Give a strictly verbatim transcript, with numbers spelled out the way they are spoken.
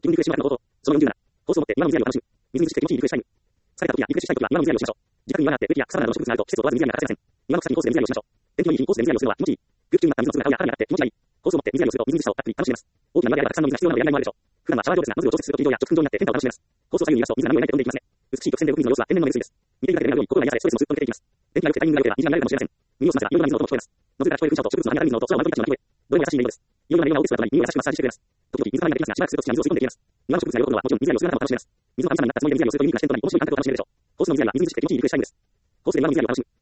気分リフレッシュの中のこと、そのよんじゅうなな、放送をもって今の水やりを楽しむ。水について気持ちいいリフレッシュタイム。疲れた時やリフレッシュしたい時は今の水やりをしましょう。自宅に庭があって植木や草などの植物があると季節を問わず水やりが欠かせません。庭の草にコースで水やりをしましょう。天気のいい日にコースで水やりをするのは気持ちいい。空気中になった水の粒が顔や肌に当たって気持ちがいい。コースを持って水やりをするとみずみずしさをたっぷり楽しめます。大きな庭であればたくさんの水が必要なのでやりがいもあるでしょう。普段はシャワー上ですが、ノズルを調節すると流動や直噴状になって変化を楽しめます。コースを左右に揺らすと水が波を描いて飛んでいきますね。美しい曲線で動く水の様子は天然の冷水です。見ているだけで目がよい心が癒され、ストレスもすっと抜けていきます。電気が良くてタイミングが良ければ虹が見られるかもしれません。耳を澄ませばいろいろな水の音も聞こえます。ノズルが聞こえる噴射と植物の跳ね上がる水の音、空を舞う時の鳴き声。どれも優しい音色です。いろいろな色が多く姿に耳を優しくマッサージしてくれます。時々水が流れてきますが、しばらくすると土に水を吸い込んでいきます。庭の植物が喜ぶのはもちろん水やりをする中も楽しめます。水の神様になったつもりで水やりをするとユニークな視点となり面白い感覚を楽しめるでしょう。コースの水やりは水について気持ちいいリフレッシュタイムです。コースで庭の水やりを楽しむ。